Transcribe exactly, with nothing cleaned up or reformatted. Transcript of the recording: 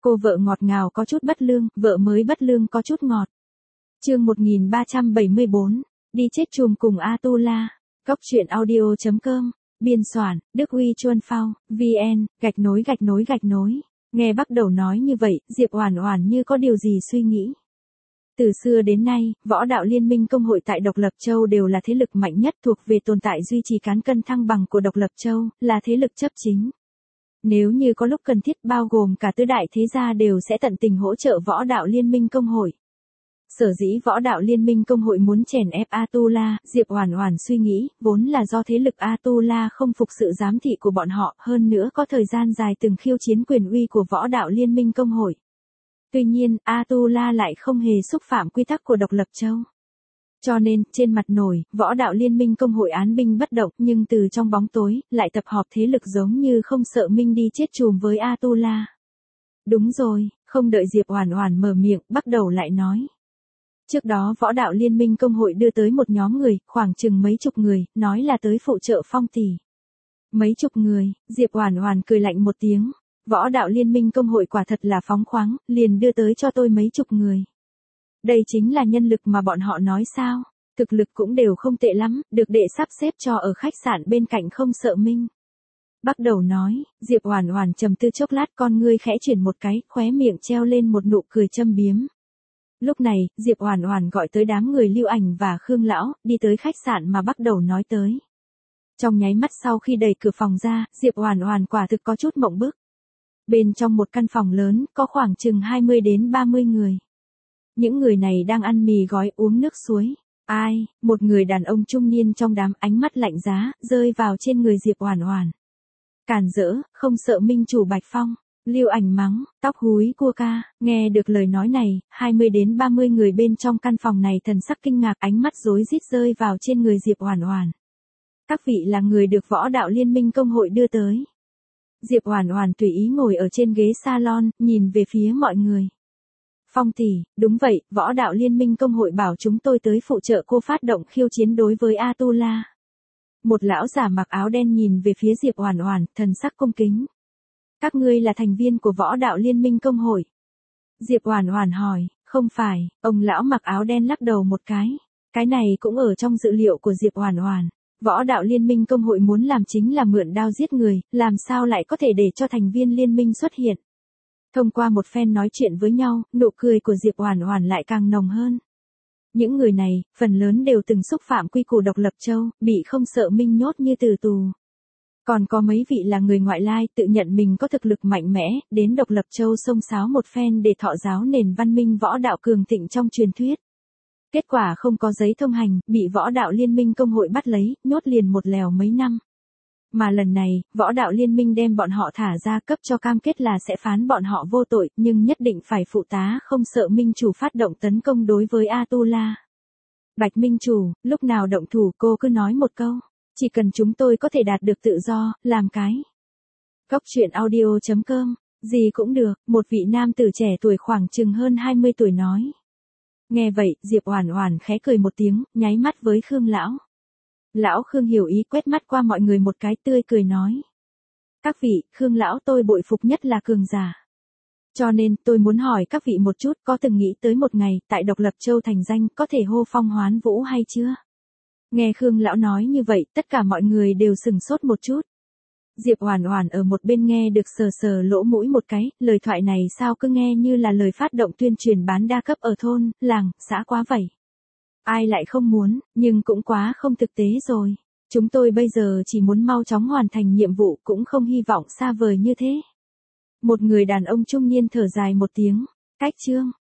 Cô vợ ngọt ngào có chút bất lương, vợ mới bất lương có chút ngọt. Chương một nghìn ba trăm bảy mươi bốn, đi chết chùm cùng Atula. Cốc truyện audio chấm com, biên soạn, Đức Huy Chuân Phao, vn, gạch nối gạch nối gạch nối. Nghe bắt đầu nói như vậy, Diệp Oản Oản như có điều gì suy nghĩ. Từ xưa đến nay, võ đạo liên minh công hội tại Độc Lập Châu đều là thế lực mạnh nhất thuộc về tồn tại duy trì cán cân thăng bằng của Độc Lập Châu, là thế lực chấp chính. Nếu như có lúc cần thiết bao gồm cả tứ đại thế gia đều sẽ tận tình hỗ trợ võ đạo liên minh công hội. Sở dĩ võ đạo liên minh công hội muốn chèn ép Atula, Diệp Oản Oản suy nghĩ, vốn là do thế lực Atula không phục sự giám thị của bọn họ, hơn nữa có thời gian dài từng khiêu chiến quyền uy của võ đạo liên minh công hội. Tuy nhiên, Atula lại không hề xúc phạm quy tắc của Độc Lập Châu. Cho nên, trên mặt nổi, võ đạo liên minh công hội án binh bất động, nhưng từ trong bóng tối, lại tập hợp thế lực giống như không sợ minh đi chết chùm với Atula. Đúng rồi, không đợi Diệp Oản Oản mở miệng, bắt đầu lại nói. Trước đó võ đạo liên minh công hội đưa tới một nhóm người, khoảng chừng mấy chục người, nói là tới phụ trợ Phong tỷ. Mấy chục người, Diệp Oản Oản cười lạnh một tiếng. Võ đạo liên minh công hội quả thật là phóng khoáng, liền đưa tới cho tôi mấy chục người. Đây chính là nhân lực mà bọn họ nói sao, thực lực cũng đều không tệ lắm, được đệ sắp xếp cho ở khách sạn bên cạnh không sợ minh. Bắt đầu nói, Diệp Oản Oản trầm tư chốc lát, con ngươi khẽ chuyển một cái, khóe miệng treo lên một nụ cười châm biếm. Lúc này, Diệp Oản Oản gọi tới đám người Lưu Ảnh và Khương lão, đi tới khách sạn mà bắt đầu nói tới. Trong nháy mắt sau khi đẩy cửa phòng ra, Diệp Oản Oản quả thực có chút mộng bức. Bên trong một căn phòng lớn, có khoảng chừng hai mươi đến ba mươi người. Những người này đang ăn mì gói uống nước suối. Ai, một người đàn ông trung niên trong đám, ánh mắt lạnh giá, rơi vào trên người Diệp Oản Oản. Càn rỡ, không sợ minh chủ Bạch Phong. Lưu Ảnh mắng, tóc húi cua ca, nghe được lời nói này, hai mươi đến ba mươi người bên trong căn phòng này thần sắc kinh ngạc, ánh mắt rối rít rơi vào trên người Diệp Oản Oản. Các vị là người được võ đạo liên minh công hội đưa tới. Diệp Oản Oản tùy ý ngồi ở trên ghế salon, nhìn về phía mọi người. Phong tỷ, đúng vậy, võ đạo liên minh công hội bảo chúng tôi tới phụ trợ cô phát động khiêu chiến đối với Atula. Một lão giả mặc áo đen nhìn về phía Diệp Oản Oản, thần sắc cung kính. Các ngươi là thành viên của võ đạo liên minh công hội? Diệp Oản Oản hỏi, không phải, ông lão mặc áo đen lắc đầu một cái. Cái này cũng ở trong dự liệu của Diệp Oản Oản. Võ đạo liên minh công hội muốn làm chính là mượn đao giết người, làm sao lại có thể để cho thành viên liên minh xuất hiện. Thông qua một phen nói chuyện với nhau, nụ cười của Diệp Oản Oản lại càng nồng hơn. Những người này, phần lớn đều từng xúc phạm quy củ Độc Lập Châu, bị không sợ minh nhốt như tử tù. Còn có mấy vị là người ngoại lai, tự nhận mình có thực lực mạnh mẽ, đến Độc Lập Châu xông xáo một phen để thọ giáo nền văn minh võ đạo cường thịnh trong truyền thuyết. Kết quả không có giấy thông hành, bị võ đạo liên minh công hội bắt lấy, nhốt liền một lèo mấy năm. Mà lần này, võ đạo liên minh đem bọn họ thả ra, cấp cho cam kết là sẽ phán bọn họ vô tội, nhưng nhất định phải phụ tá không sợ minh chủ phát động tấn công đối với Atula. Bạch minh chủ, lúc nào động thủ cô cứ nói một câu, chỉ cần chúng tôi có thể đạt được tự do, làm cái. Cốc truyện audio chấm com, gì cũng được, một vị nam tử trẻ tuổi khoảng chừng hơn hai mươi tuổi nói. Nghe vậy, Diệp Oản Oản khẽ cười một tiếng, nháy mắt với Khương lão. Lão Khương hiểu ý, quét mắt qua mọi người một cái, tươi cười nói. Các vị, Khương lão tôi bội phục nhất là cường giả. Cho nên, tôi muốn hỏi các vị một chút, có từng nghĩ tới một ngày, tại Độc Lập Châu thành danh, có thể hô phong hoán vũ hay chưa? Nghe Khương lão nói như vậy, tất cả mọi người đều sừng sốt một chút. Diệp Oản Oản ở một bên nghe được sờ sờ lỗ mũi một cái, lời thoại này sao cứ nghe như là lời phát động tuyên truyền bán đa cấp ở thôn, làng, xã quá vậy. Ai lại không muốn, nhưng cũng quá không thực tế rồi. Chúng tôi bây giờ chỉ muốn mau chóng hoàn thành nhiệm vụ, cũng không hy vọng xa vời như thế. Một người đàn ông trung niên thở dài một tiếng, cách chương,